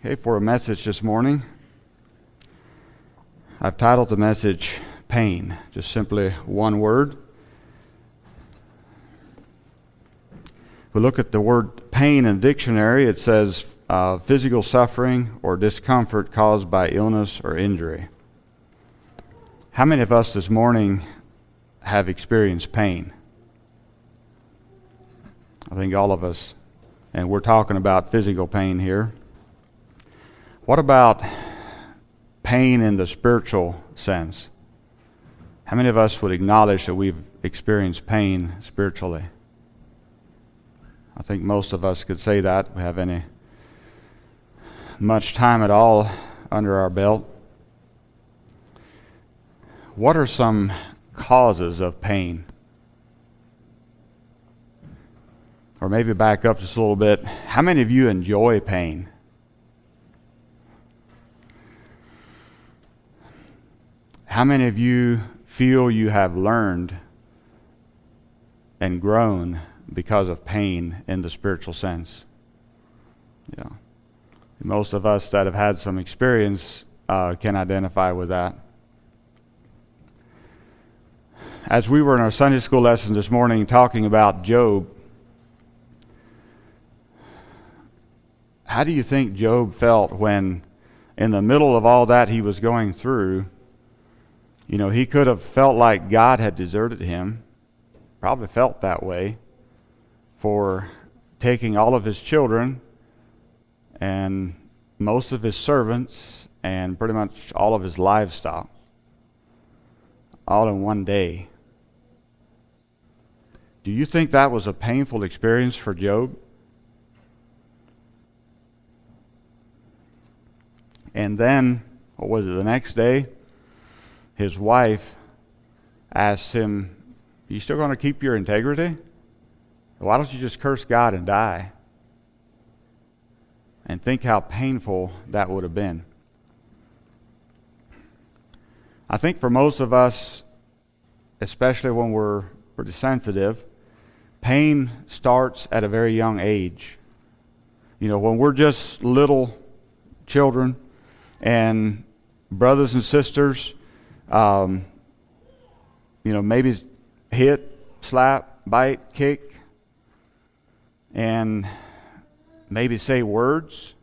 Okay, for a message this morning, I've titled the message Pain, just simply one word. If we look at the word pain in the dictionary, it says physical suffering or discomfort caused by illness or injury. How many of us this morning have experienced pain? I think all of us, and we're talking about physical pain here. What about pain in the spiritual sense? How many of us would acknowledge that we've experienced pain spiritually? I think most of us could say that. We have much time at all under our belt. What are some causes of pain? Or maybe back up just a little bit. How many of you enjoy pain? How many of you feel you have learned and grown because of pain in the spiritual sense? Yeah. Most of us that have had some experience can identify with that. As we were in our Sunday school lesson this morning talking about Job, how do you think Job felt when in the middle of all that he was going through, he could have felt like God had deserted him, probably felt that way, for taking all of his children and most of his servants and pretty much all of his livestock, all in one day. Do you think that was a painful experience for Job? And then, what was it, the next day? His wife asked him, "Are you still going to keep your integrity? Why don't you just curse God and die?" And think how painful that would have been. I think for most of us, especially when we're pretty sensitive, pain starts at a very young age. When we're just little children and brothers and sisters, maybe hit, slap, bite, kick, and maybe say words.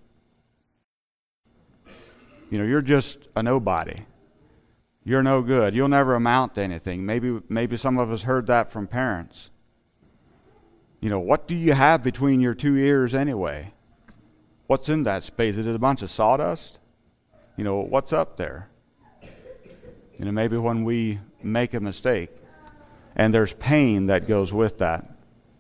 You're just a nobody. You're no good. You'll never amount to anything. Maybe some of us heard that from parents. What do you have between your two ears anyway? What's in that space? Is it a bunch of sawdust? What's up there? Maybe when we make a mistake, and there's pain that goes with that.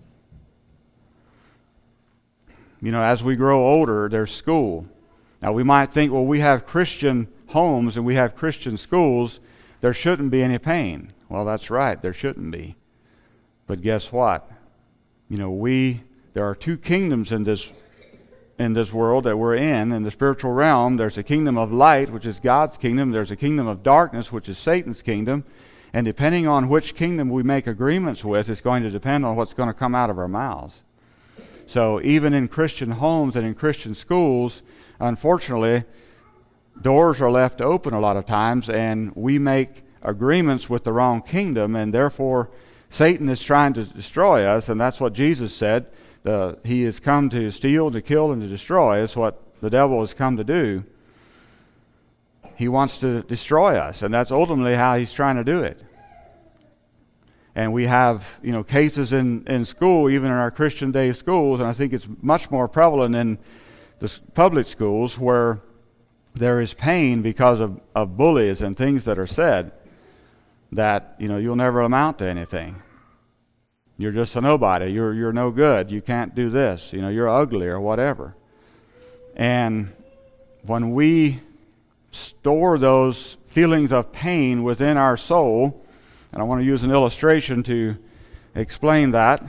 As we grow older, there's school. Now we might think, well, we have Christian homes and we have Christian schools, there shouldn't be any pain. Well, that's right, there shouldn't be. But guess what? There are two kingdoms in this world that we're in the spiritual realm. There's a kingdom of light, which is God's kingdom. There's a kingdom of darkness, which is Satan's kingdom. And depending on which kingdom we make agreements with, it's going to depend on what's going to come out of our mouths. So even in Christian homes and in Christian schools, unfortunately, doors are left open a lot of times, and we make agreements with the wrong kingdom, and therefore Satan is trying to destroy us, and that's what Jesus said. He has come to steal, to kill, and to destroy. It's what the devil has come to do. He wants to destroy us, and that's ultimately how he's trying to do it. And we have, cases in school, even in our Christian day schools, and I think it's much more prevalent in the public schools where there is pain because of bullies and things that are said that, you'll never amount to anything. You're just a nobody. You're no good. You can't do this. You're ugly or whatever. And when we store those feelings of pain within our soul, and I want to use an illustration to explain that.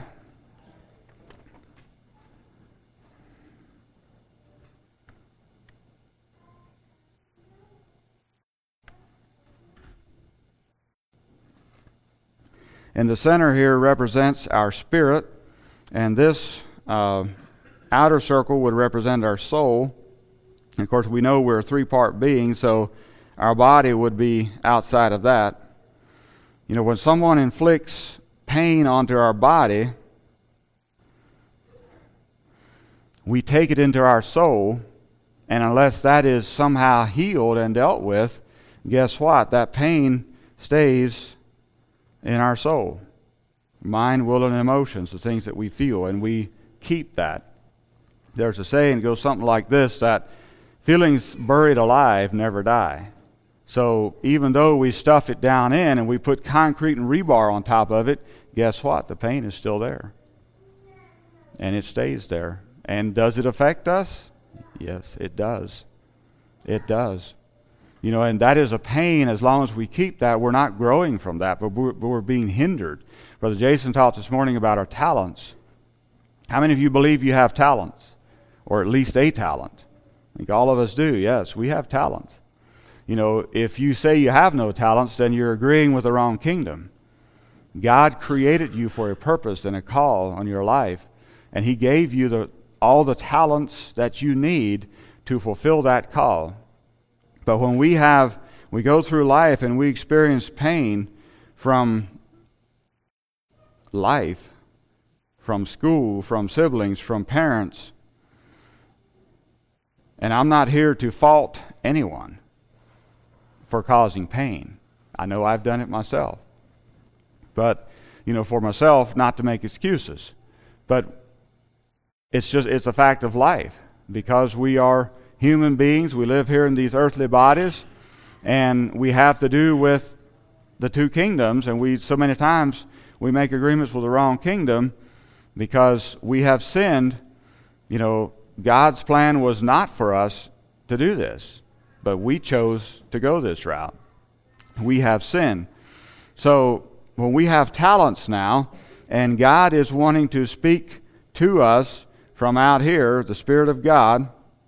And the center here represents our spirit, and this outer circle would represent our soul. And of course, we know we're a three-part being, so our body would be outside of that. You know, when someone inflicts pain onto our body, we take it into our soul, and unless that is somehow healed and dealt with, guess what? That pain stays in our soul. Mind, will, and emotions, the things that we feel, and we keep that. There's a saying that goes something like this, that feelings buried alive never die. So even though we stuff it down in and we put concrete and rebar on top of it, guess what? The pain is still there. And it stays there. And does it affect us? Yes, it does. It does. You know, and that is a pain. As long as we keep that, we're not growing from that, but we're being hindered. Brother Jason talked this morning about our talents. How many of you believe you have talents? Or at least a talent? I think all of us do. Yes, we have talents. You know, if you say you have no talents, then you're agreeing with the wrong kingdom. God created you for a purpose and a call on your life, and He gave you all the talents that you need to fulfill that call. But when we go through life and we experience pain from life, from school, from siblings, from parents, and I'm not here to fault anyone for causing pain. I know I've done it myself. But, you know, for myself, not to make excuses. But it's a fact of life. Because we are human beings, we live here in these earthly bodies, and we have to do with the two kingdoms, and so many times we make agreements with the wrong kingdom because we have sinned. You know, God's plan was not for us to do this, but we chose to go this route. We have sinned. So when we have talents now, and God is wanting to speak to us from out here, the Spirit of God,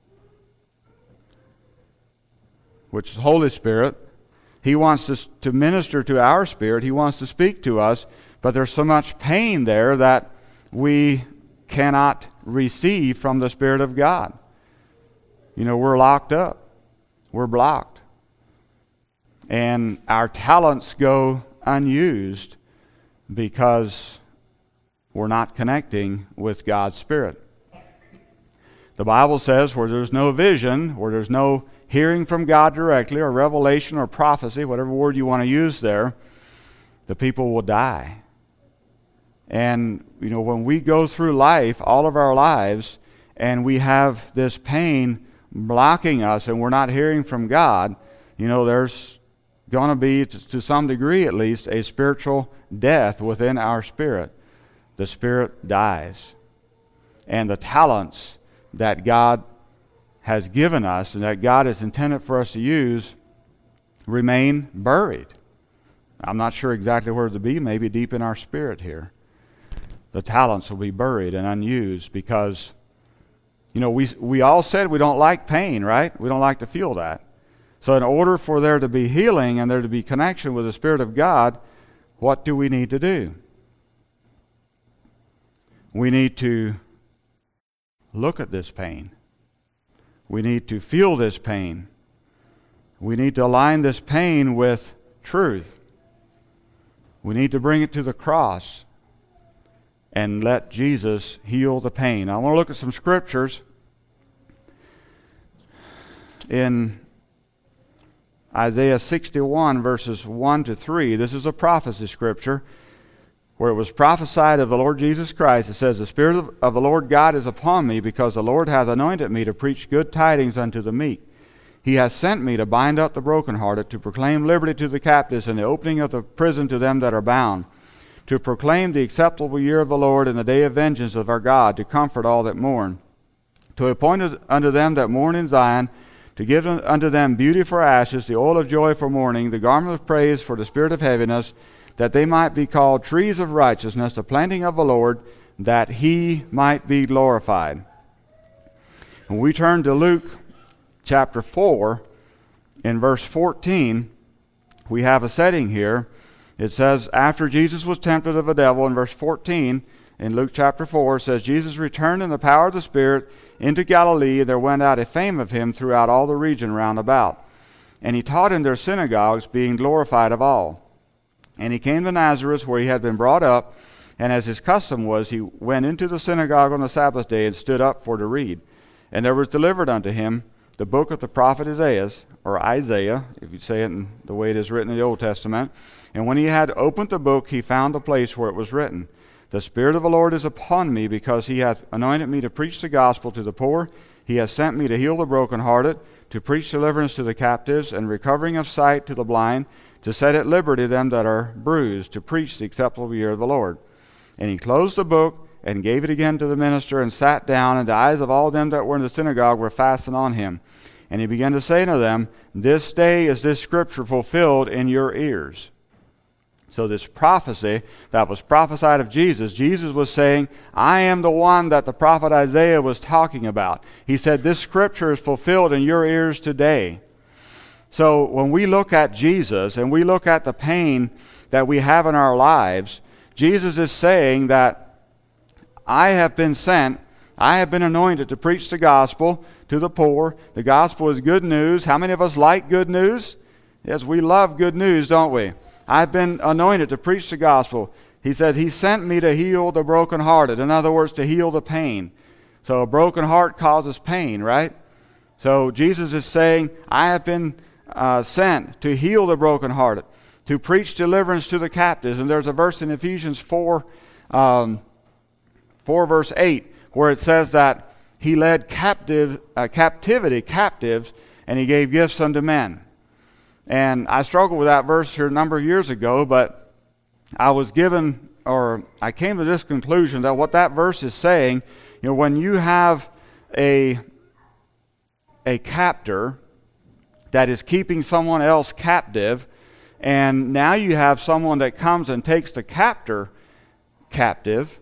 which is Holy Spirit, He wants to minister to our spirit. He wants to speak to us, but there's so much pain there that we cannot receive from the Spirit of God. You know, we're locked up. We're blocked. And our talents go unused because we're not connecting with God's Spirit. The Bible says where there's no vision, where there's no hearing from God directly, or revelation or prophecy, whatever word you want to use there, the people will die. And, you know, when we go through life, all of our lives, and we have this pain blocking us and we're not hearing from God, you know, there's going to be, to some degree at least, a spiritual death within our spirit. The spirit dies. And the talents that God has given us and that God has intended for us to use remain buried. I'm not sure exactly where to be, maybe deep in our spirit here. The talents will be buried and unused because, you know, we all said we don't like pain, right? We don't like to feel that. So in order for there to be healing and there to be connection with the Spirit of God, what do we need to do? We need to look at this pain. We need to feel this pain. We need to align this pain with truth. We need to bring it to the cross and let Jesus heal the pain. I want to look at some scriptures in Isaiah 61, verses 1 to 3. This is a prophecy scripture where it was prophesied of the Lord Jesus Christ. It says, "The Spirit of the Lord God is upon me, because the Lord hath anointed me to preach good tidings unto the meek. He hath sent me to bind up the brokenhearted, to proclaim liberty to the captives, and the opening of the prison to them that are bound, to proclaim the acceptable year of the Lord and the day of vengeance of our God, to comfort all that mourn, to appoint unto them that mourn in Zion, to give unto them beauty for ashes, the oil of joy for mourning, the garment of praise for the spirit of heaviness, that they might be called trees of righteousness, the planting of the Lord, that He might be glorified." When we turn to Luke chapter 4, in verse 14, we have a setting here. It says, after Jesus was tempted of the devil, in verse 14, in Luke chapter 4, it says, Jesus returned in the power of the Spirit into Galilee, and there went out a fame of him throughout all the region round about. And he taught in their synagogues, being glorified of all. And he came to Nazareth, where he had been brought up, and as his custom was, he went into the synagogue on the Sabbath day and stood up for to read. And there was delivered unto him the book of the prophet Isaiah, if you say it in the way it is written in the Old Testament. And when he had opened the book, he found the place where it was written, The Spirit of the Lord is upon me, because he hath anointed me to preach the gospel to the poor. He hath sent me to heal the brokenhearted, to preach deliverance to the captives, and recovering of sight to the blind, to set at liberty them that are bruised, to preach the acceptable year of the Lord. And he closed the book, and gave it again to the minister, and sat down, and the eyes of all them that were in the synagogue were fastened on him. And he began to say unto them, This day is this scripture fulfilled in your ears. So this prophecy that was prophesied of Jesus, Jesus was saying, I am the one that the prophet Isaiah was talking about. He said, this scripture is fulfilled in your ears today. So when we look at Jesus and we look at the pain that we have in our lives, Jesus is saying that I have been sent, I have been anointed to preach the gospel to the poor. The gospel is good news. How many of us like good news? Yes, we love good news, don't we? I've been anointed to preach the gospel. He said, he sent me to heal the brokenhearted. In other words, to heal the pain. So a broken heart causes pain, right? So Jesus is saying, I have been sent to heal the brokenhearted, to preach deliverance to the captives. And there's a verse in Ephesians 4 verse 8, where it says that he led captivity captives, and he gave gifts unto men. And I struggled with that verse here a number of years ago, but I came to this conclusion that what that verse is saying, when you have a captor that is keeping someone else captive, and now you have someone that comes and takes the captor captive,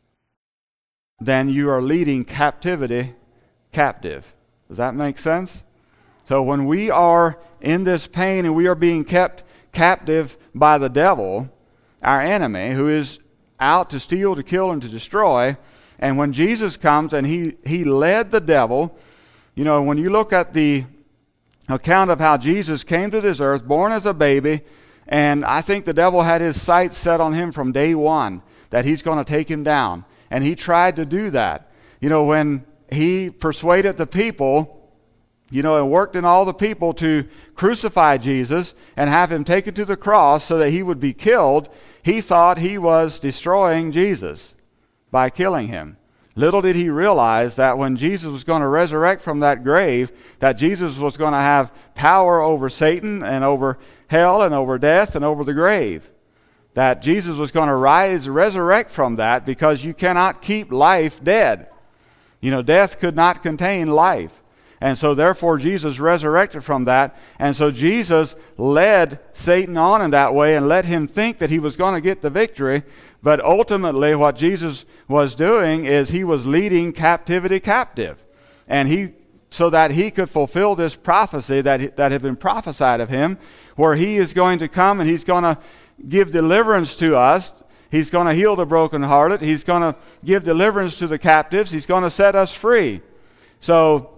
then you are leading captivity captive. Does that make sense? So when we are in this pain and we are being kept captive by the devil, our enemy, who is out to steal, to kill, and to destroy, and when Jesus comes and he led the devil, when you look at the account of how Jesus came to this earth, born as a baby, and I think the devil had his sights set on him from day one, that he's going to take him down. And he tried to do that. When he persuaded the people, and worked in all the people to crucify Jesus and have him taken to the cross so that he would be killed, he thought he was destroying Jesus by killing him. Little did he realize that when Jesus was going to resurrect from that grave, that Jesus was going to have power over Satan and over hell and over death and over the grave. That Jesus was going to resurrect from that, because you cannot keep life dead. Death could not contain life. And so therefore Jesus resurrected from that. And so Jesus led Satan on in that way and let him think that he was going to get the victory. But ultimately what Jesus was doing is he was leading captivity captive. And so that he could fulfill this prophecy that had been prophesied of him, where he is going to come and he's going to give deliverance to us. He's going to heal the brokenhearted. He's going to give deliverance to the captives. He's going to set us free. So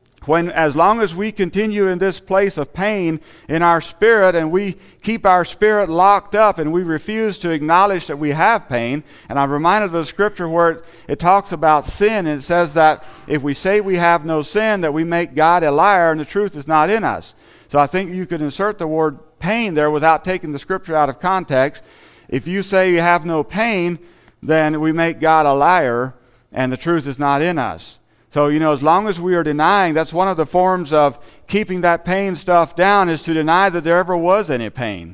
as long as we continue in this place of pain in our spirit, and we keep our spirit locked up and we refuse to acknowledge that we have pain, and I'm reminded of a scripture where it talks about sin, and it says that if we say we have no sin, that we make God a liar and the truth is not in us. So I think you could insert the word pain there without taking the scripture out of context. If you say you have no pain, then we make God a liar and the truth is not in us. So, as long as we are denying, that's one of the forms of keeping that pain stuff down, is to deny that there ever was any pain.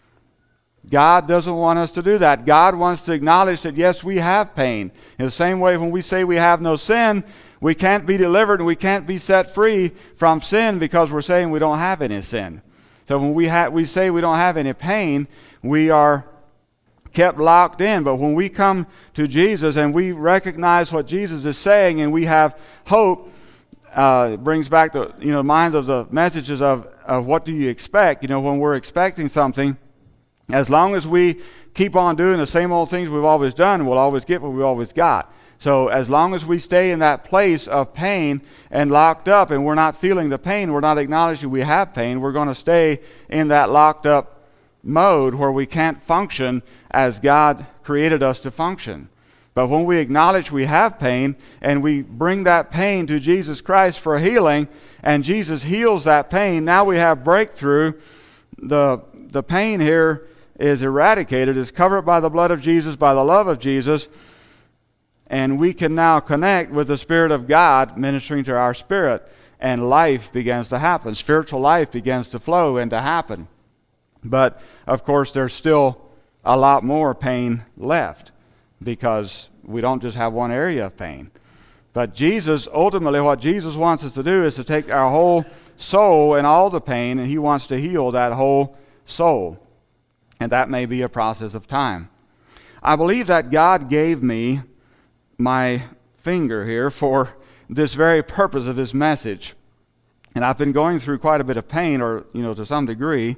God doesn't want us to do that. God wants to acknowledge that, yes, we have pain. In the same way, when we say we have no sin, we can't be delivered and we can't be set free from sin, because we're saying we don't have any sin. So when we say we don't have any pain, we are kept locked in. But when we come to Jesus and we recognize what Jesus is saying and we have hope, it brings back the minds of the messages of what do you expect. When we're expecting something, As long as we keep on doing the same old things we've always done, we'll always get what we've always got. So as long as we stay in that place of pain and locked up, and we're not feeling the pain, we're not acknowledging we have pain, we're going to stay in that locked up mode where we can't function as God created us to function. But when we acknowledge we have pain and we bring that pain to Jesus Christ for healing, and Jesus heals that pain, now we have breakthrough. The pain here is eradicated, is covered by the blood of Jesus, by the love of Jesus, and we can now connect with the Spirit of God ministering to our spirit, and life begins to happen. Spiritual life begins to flow and to happen. But, of course, there's still a lot more pain left because we don't just have one area of pain. But Jesus, ultimately, what Jesus wants us to do is to take our whole soul and all the pain, and He wants to heal that whole soul. And that may be a process of time. I believe that God gave me my finger here for this very purpose of this message. And I've been going through quite a bit of pain, or, to some degree,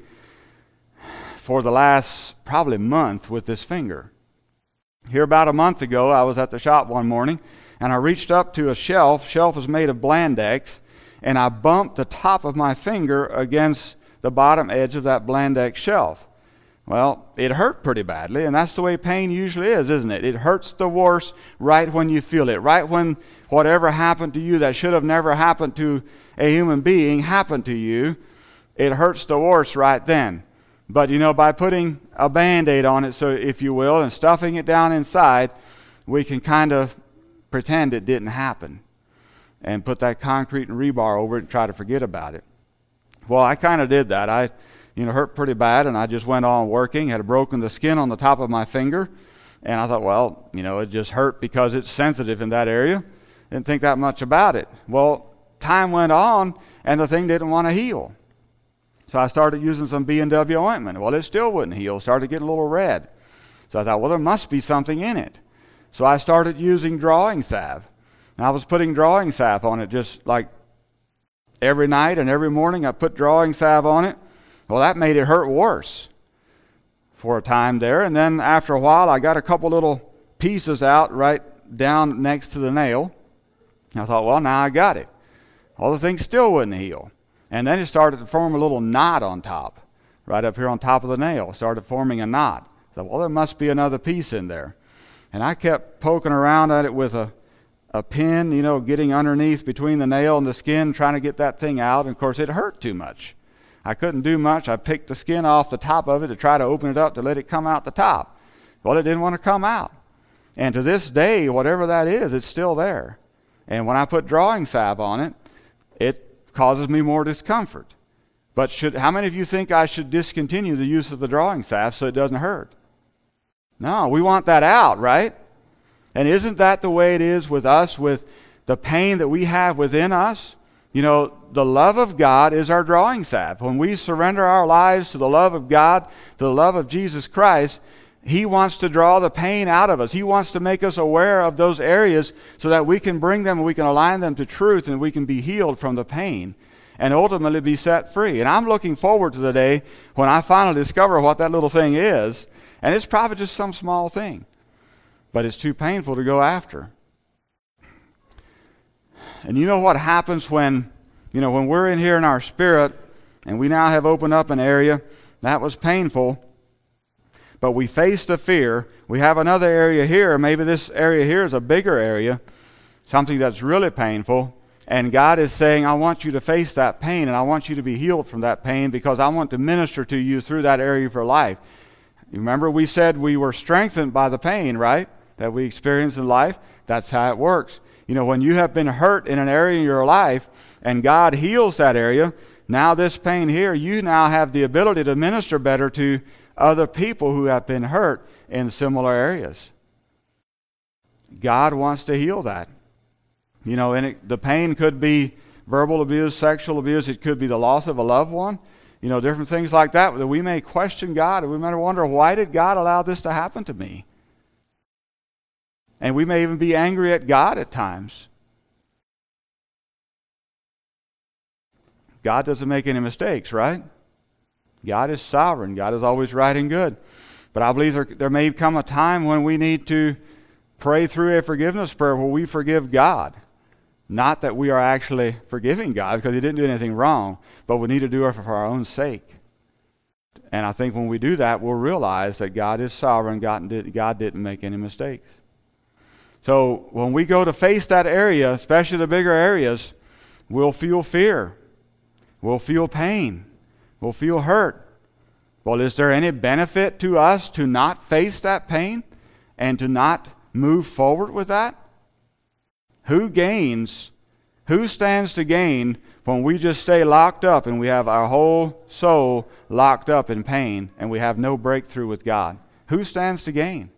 for the last probably month with this finger. Here about a month ago, I was at the shop one morning, and I reached up to a shelf. Shelf is made of Blandex, and I bumped the top of my finger against the bottom edge of that Blandex shelf. Well, it hurt pretty badly, and that's the way pain usually is, isn't it? It hurts the worst right when you feel it, right when whatever happened to you that should have never happened to a human being happened to you. It hurts the worst right then. But, by putting a Band-Aid on it, so if you will, and stuffing it down inside, we can kind of pretend it didn't happen and put that concrete and rebar over it and try to forget about it. Well, I kind of did that. I hurt pretty bad, and I just went on working, had broken the skin on the top of my finger, and I thought, well, it just hurt because it's sensitive in that area. Didn't think that much about it. Well, time went on, and the thing didn't want to heal. So I started using some B&W ointment. Well, it still wouldn't heal. Started getting a little red. So I thought, well, there must be something in it. So I started using drawing salve. And I was putting drawing salve on it just like every night and every morning. I put drawing salve on it. Well, that made it hurt worse for a time there. And then after a while, I got a couple little pieces out right down next to the nail. And I thought, well, now I got it. Well, the thing still wouldn't heal. And then it started to form a little knot on top, right up here on top of the nail. It started forming a knot. So, well, there must be another piece in there. And I kept poking around at it with a pin, getting underneath between the nail and the skin, trying to get that thing out. And, of course, it hurt too much. I couldn't do much. I picked the skin off the top of it to try to open it up to let it come out the top. Well, it didn't want to come out. And to this day, whatever that is, it's still there. And when I put drawing salve on it, it causes me more discomfort. But how many of you think I should discontinue the use of the drawing salve so it doesn't hurt? No, we want that out, right? And isn't that the way it is with us, with the pain that we have within us? The love of God is our drawing salve. When we surrender our lives to the love of God, to the love of Jesus Christ, He wants to draw the pain out of us. He wants to make us aware of those areas so that we can bring them and we can align them to truth and we can be healed from the pain and ultimately be set free. And I'm looking forward to the day when I finally discover what that little thing is. And it's probably just some small thing, but it's too painful to go after. And you know what happens when we're in here in our spirit and we now have opened up an area that was painful, but we face the fear. We have another area here. Maybe this area here is a bigger area, something that's really painful. And God is saying, I want you to face that pain, and I want you to be healed from that pain because I want to minister to you through that area of your life. You remember we said we were strengthened by the pain, right, that we experience in life? That's how it works. When you have been hurt in an area in your life and God heals that area, now this pain here, you now have the ability to minister better to other people who have been hurt in similar areas. God wants to heal that. The pain could be verbal abuse, sexual abuse. It could be the loss of a loved one. Different things like that we may question God, and we may wonder, why did God allow this to happen to me? And we may even be angry at God at times. God doesn't make any mistakes, right? God is sovereign. God is always right and good. But I believe there may come a time when we need to pray through a forgiveness prayer where we forgive God. Not that we are actually forgiving God because He didn't do anything wrong, but we need to do it for our own sake. And I think when we do that, we'll realize that God is sovereign. God didn't make any mistakes. So when we go to face that area, especially the bigger areas, we'll feel fear. We'll feel pain. We'll feel hurt. Well, is there any benefit to us to not face that pain and to not move forward with that? Who gains? Who stands to gain when we just stay locked up and we have our whole soul locked up in pain and we have no breakthrough with God? Who stands to gain?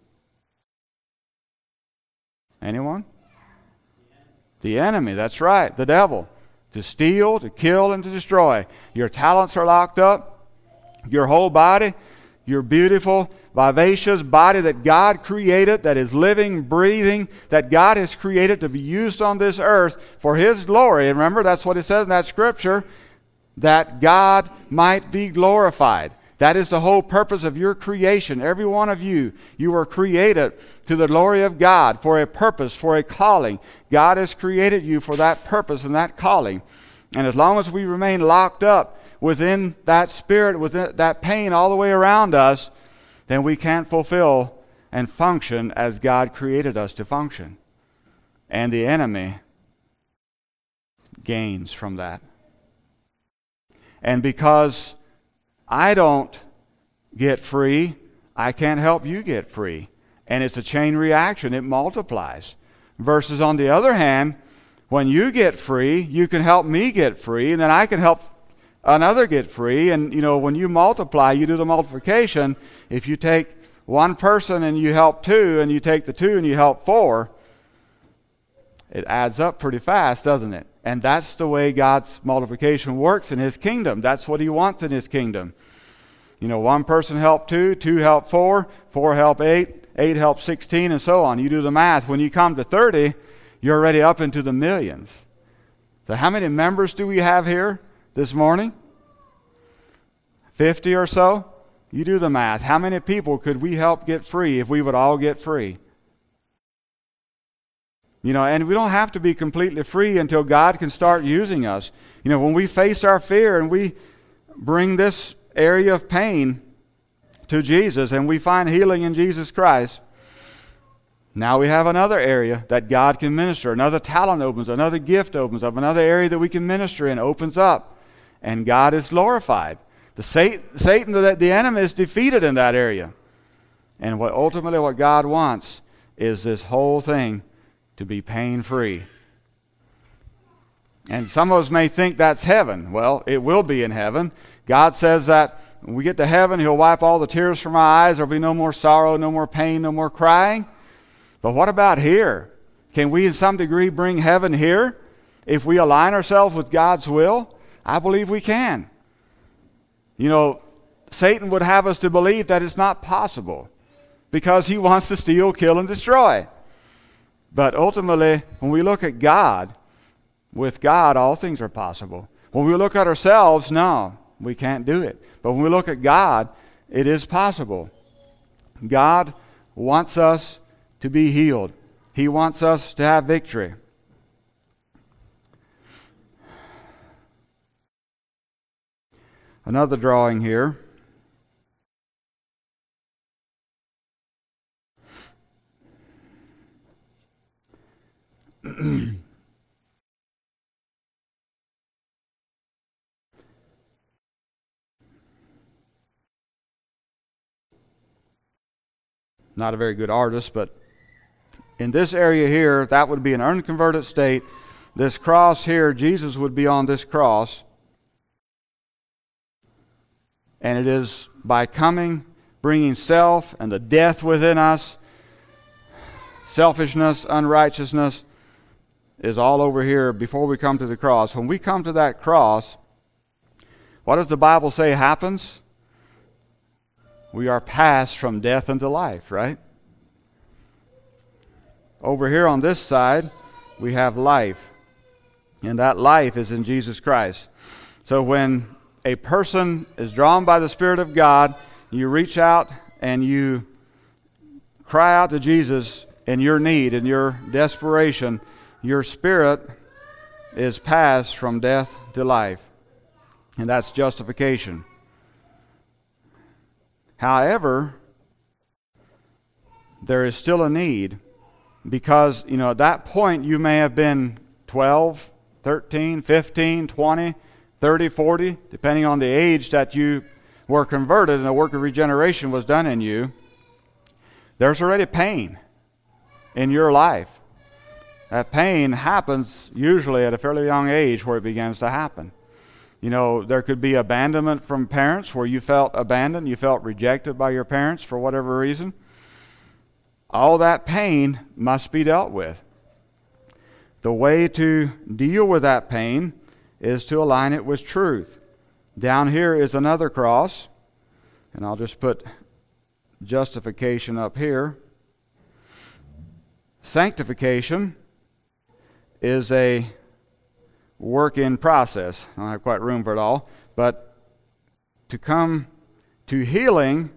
Anyone? The enemy, that's right, the devil. To steal, to kill, and to destroy. Your talents are locked up. Your whole body, your beautiful, vivacious body that God created, that is living, breathing, that God has created to be used on this earth for His glory. And remember, that's what it says in that scripture, that God might be glorified. That is the whole purpose of your creation. Every one of you, you were created to the glory of God for a purpose, for a calling. God has created you for that purpose and that calling. And as long as we remain locked up within that spirit, within that pain all the way around us, then we can't fulfill and function as God created us to function. And the enemy gains from that. And because I don't get free, I can't help you get free. And it's a chain reaction. It multiplies. Versus on the other hand, when you get free, you can help me get free, and then I can help another get free. And, when you multiply, you do the multiplication. If you take one person and you help two, and you take the two and you help four, it adds up pretty fast, doesn't it? And that's the way God's multiplication works in His kingdom. That's what He wants in His kingdom. One person helped two, two helped four, four helped eight, eight helped 16, and so on. You do the math. When you come to 30, you're already up into the millions. So how many members do we have here this morning? 50 or so? You do the math. How many people could we help get free if we would all get free? And we don't have to be completely free until God can start using us. When we face our fear and we bring this area of pain to Jesus and we find healing in Jesus Christ, now we have another area that God can minister. Another talent opens, another gift opens up, another area that we can minister in opens up, and God is glorified. Satan, the enemy, is defeated in that area. And ultimately what God wants is this whole thing to be pain-free. And some of us may think that's heaven. Well, it will be in heaven. God says that when we get to heaven, He'll wipe all the tears from our eyes. There'll be no more sorrow, no more pain, no more crying. But what about here? Can we in some degree bring heaven here if we align ourselves with God's will? I believe we can. Satan would have us to believe that it's not possible because he wants to steal, kill, and destroy. But ultimately, when we look at God, with God, all things are possible. When we look at ourselves, no, we can't do it. But when we look at God, it is possible. God wants us to be healed. He wants us to have victory. Another drawing here. Not a very good artist, but in this area here, that would be an unconverted state. This cross here, Jesus would be on this cross. And it is by coming, bringing self and the death within us, selfishness, unrighteousness, is all over here before we come to the cross. When we come to that cross, what does the Bible say happens? We are passed from death unto life, right? Over here on this side, we have life. And that life is in Jesus Christ. So when a person is drawn by the Spirit of God, you reach out and you cry out to Jesus in your need, in your desperation, your spirit is passed from death to life. And that's justification. However, there is still a need because, at that point you may have been 12, 13, 15, 20, 30, 40, depending on the age that you were converted and the work of regeneration was done in you. There's already pain in your life. That pain happens usually at a fairly young age where it begins to happen. There could be abandonment from parents where you felt abandoned, you felt rejected by your parents for whatever reason. All that pain must be dealt with. The way to deal with that pain is to align it with truth. Down here is another cross, and I'll just put justification up here. Sanctification is a work in process. I don't have quite room for it all, but to come to healing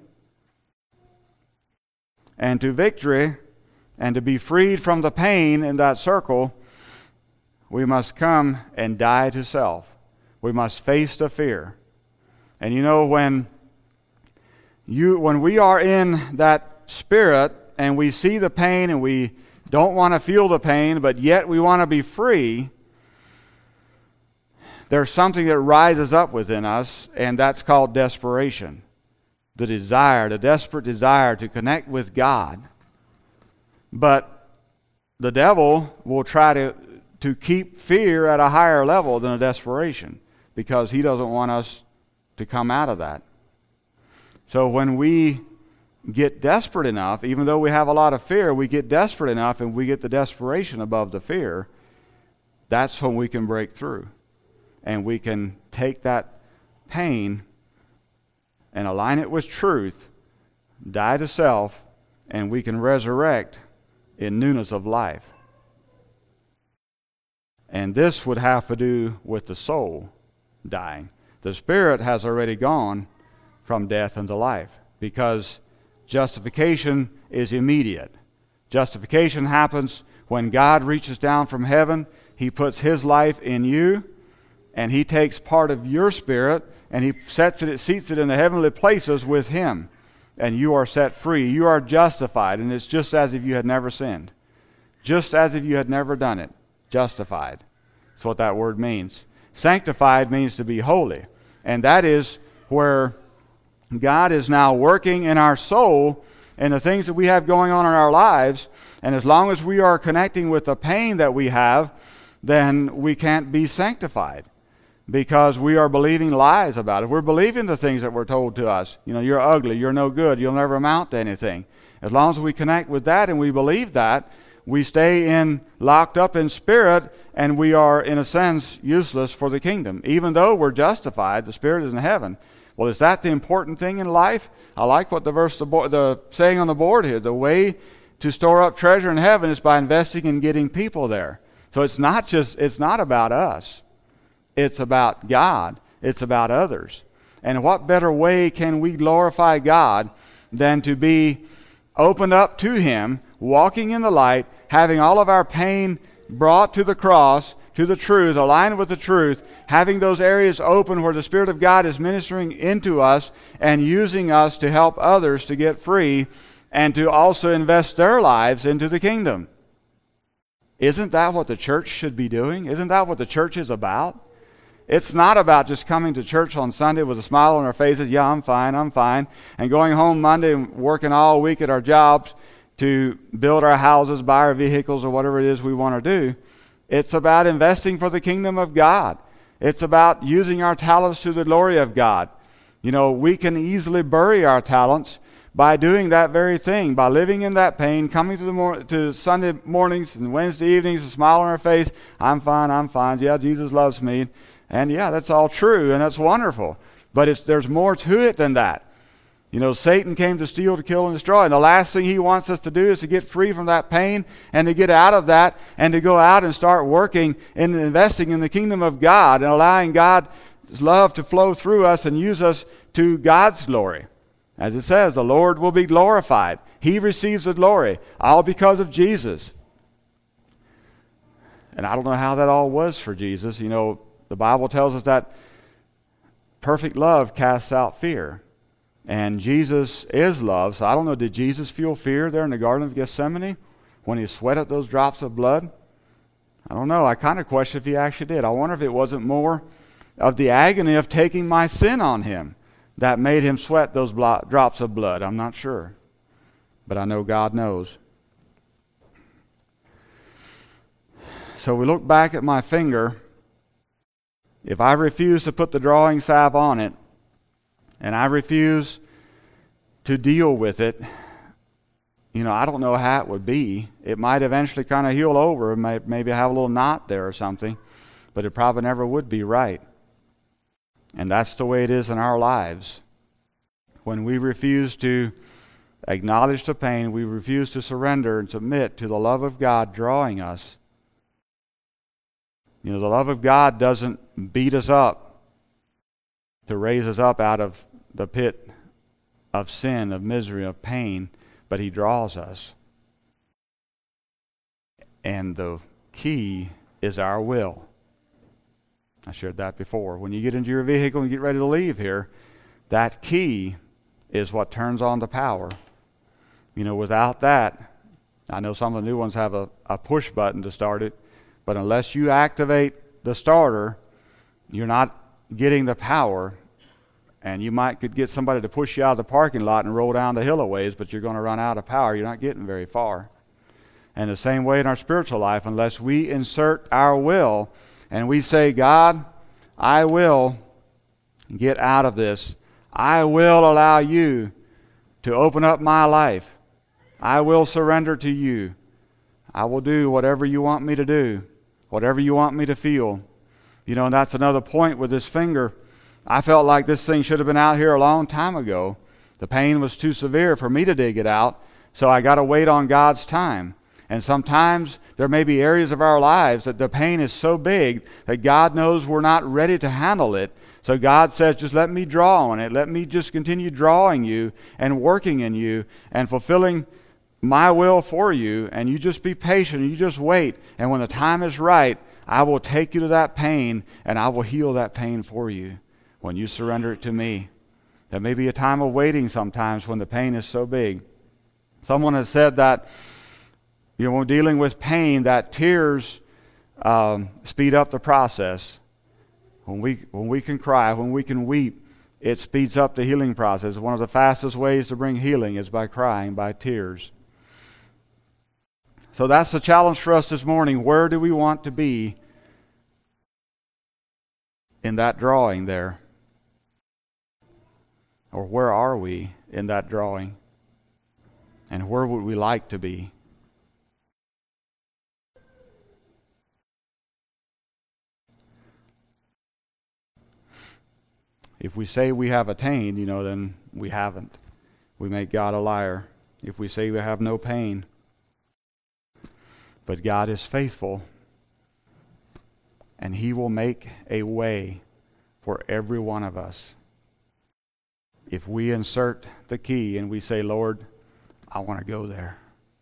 and to victory and to be freed from the pain in that circle, we must come and die to self. We must face the fear. And when we are in that spirit and we see the pain and we don't want to feel the pain, but yet we want to be free, there's something that rises up within us, and that's called desperation. The desperate desire to connect with God. But the devil will try to keep fear at a higher level than a desperation because he doesn't want us to come out of that. So when we get desperate enough, even though we have a lot of fear, we get desperate enough and we get the desperation above the fear, that's when we can break through. And we can take that pain and align it with truth, die to self, and we can resurrect in newness of life. And this would have to do with the soul dying. The spirit has already gone from death into life because justification is immediate. Justification happens when God reaches down from heaven. He puts His life in you, and He takes part of your spirit, and He seats it in the heavenly places with Him. And you are set free. You are justified, and it's just as if you had never sinned. Just as if you had never done it. Justified. That's what that word means. Sanctified means to be holy. And that is where God is now working in our soul and the things that we have going on in our lives. And as long as we are connecting with the pain that we have, then we can't be sanctified because we are believing lies about it. We're believing the things that were told to us. You're ugly, you're no good, you'll never amount to anything. As long as we connect with that and we believe that, we stay locked up in spirit, and we are, in a sense, useless for the kingdom. Even though we're justified, the spirit is in heaven. Well, is that the important thing in life? I like what the saying on the board here. The way to store up treasure in heaven is by investing in getting people there. So it's not about us. It's about God. It's about others. And what better way can we glorify God than to be opened up to Him, walking in the light, having all of our pain brought to the cross, to the truth, aligned with the truth, having those areas open where the Spirit of God is ministering into us and using us to help others to get free and to also invest their lives into the kingdom. Isn't that what the church should be doing? Isn't that what the church is about? It's not about just coming to church on Sunday with a smile on our faces, yeah, I'm fine, and going home Monday and working all week at our jobs to build our houses, buy our vehicles, or whatever it is we want to do. It's about investing for the kingdom of God. It's about using our talents to the glory of God. We can easily bury our talents by doing that very thing, by living in that pain, coming to Sunday mornings and Wednesday evenings, a smile on our face, I'm fine, yeah, Jesus loves me. And yeah, that's all true, and that's wonderful. But there's more to it than that. Satan came to steal, to kill, and destroy. And the last thing he wants us to do is to get free from that pain and to get out of that and to go out and start working and investing in the kingdom of God and allowing God love to flow through us and use us to God's glory. As it says, the Lord will be glorified. He receives the glory, all because of Jesus. And I don't know how that all was for Jesus. You know, the Bible tells us that perfect love casts out fear. And Jesus is love. So I don't know, did Jesus feel fear there in the Garden of Gethsemane when he sweated those drops of blood? I don't know. I kind of question if he actually did. I wonder if it wasn't more of the agony of taking my sin on him that made him sweat those drops of blood. I'm not sure. But I know God knows. So we look back at my finger. If I refuse to put the drawing salve on it, and I refuse to deal with it, I don't know how it would be. It might eventually kind of heal over, maybe have a little knot there or something, but it probably never would be right. And that's the way it is in our lives. When we refuse to acknowledge the pain, we refuse to surrender and submit to the love of God drawing us. The love of God doesn't beat us up to raise us up out of the pit of sin, of misery, of pain, but he draws us. And the key is our will. I shared that before. When you get into your vehicle and get ready to leave here, that key is what turns on the power. Without that, I know some of the new ones have a push button to start it, but unless you activate the starter, you're not getting the power. And you could get somebody to push you out of the parking lot and roll down the hill a ways, but you're going to run out of power. You're not getting very far. And the same way in our spiritual life, unless we insert our will and we say, God, I will get out of this. I will allow you to open up my life. I will surrender to you. I will do whatever you want me to do, whatever you want me to feel. And that's another point with this finger. I felt like this thing should have been out here a long time ago. The pain was too severe for me to dig it out, so I got to wait on God's time. And sometimes there may be areas of our lives that the pain is so big that God knows we're not ready to handle it. So God says, just let me draw on it. Let me just continue drawing you and working in you and fulfilling my will for you. And you just be patient and you just wait. And when the time is right, I will take you to that pain and I will heal that pain for you when you surrender it to me. There may be a time of waiting sometimes when the pain is so big. Someone has said that when dealing with pain, that tears speed up the process. When we can cry, when we can weep, it speeds up the healing process. One of the fastest ways to bring healing is by crying, by tears. So that's the challenge for us this morning. Where do we want to be in that drawing there? Or where are we in that drawing? And where would we like to be? If we say we have attained, then we haven't. We make God a liar. If we say we have no pain. But God is faithful, and He will make a way for every one of us. If we insert the key and we say, Lord, I want to go there.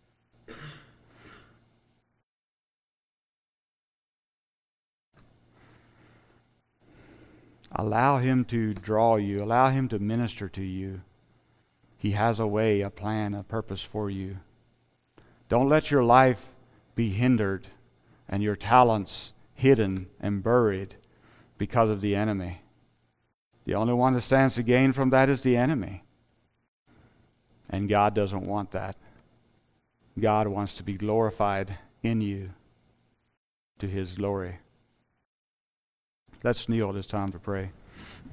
Allow Him to draw you. Allow Him to minister to you. He has a way, a plan, a purpose for you. Don't let your life be hindered and your talents hidden and buried because of the enemy. The only one that stands to gain from that is the enemy. And God doesn't want that. God wants to be glorified in you to His glory. Let's kneel. It's time to pray.